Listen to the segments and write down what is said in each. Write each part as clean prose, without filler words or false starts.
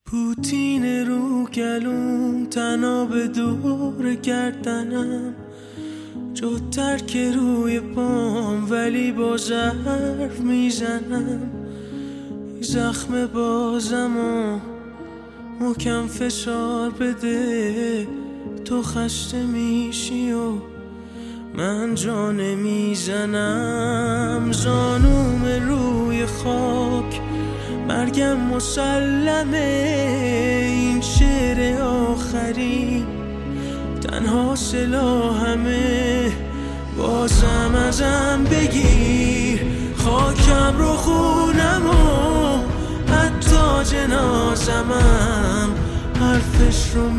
پوتین رو گلوم، تناب دور گردنم، جدتر که روی پام، ولی باز حرف میزنم. زخم بازم و محکم فشار بده، تو خسته میشی و من جا نمیزنم. زانوم روی خاک، مرگم مسلمه، این شعر آخری تنها سلاحمه. بازم ازم بگیر خاکم رو، خونم و حتی جنازمم حرفش رو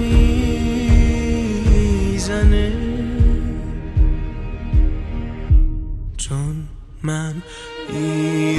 میزنه. چون من